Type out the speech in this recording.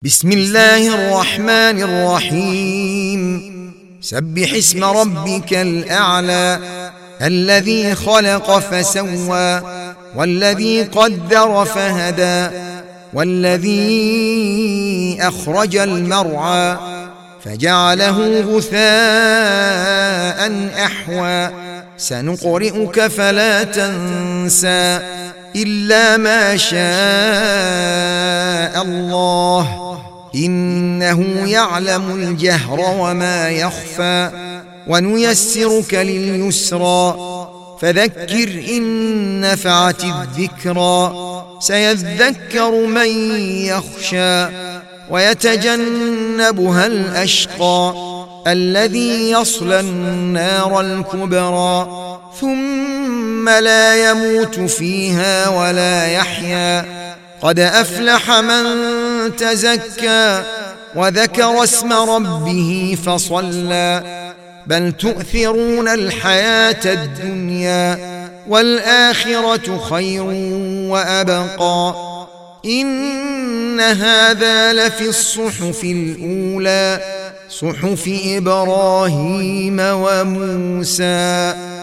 بسم الله الرحمن الرحيم. سبح اسم ربك الأعلى الذي خلق فسوى والذي قدر فهدى والذي أخرج المرعى فجعله غثاء أحوى سنقرئك فلا تنسى إلا ما شاء الله إنه يعلم الجهر وما يخفى ونيسرك لليسرى فذكر إن نفعت الذكرى سيذكر من يخشى ويتجنبها الأشقى الذي يصلى النار الكبرى ثم لا يموت فيها ولا يحيا قد أفلح من تزكى وذكر اسم ربه فصلى بل تؤثرون الحياة الدنيا والآخرة خير وأبقى إن هذا لفي الصحف الأولى صحف إبراهيم وموسى.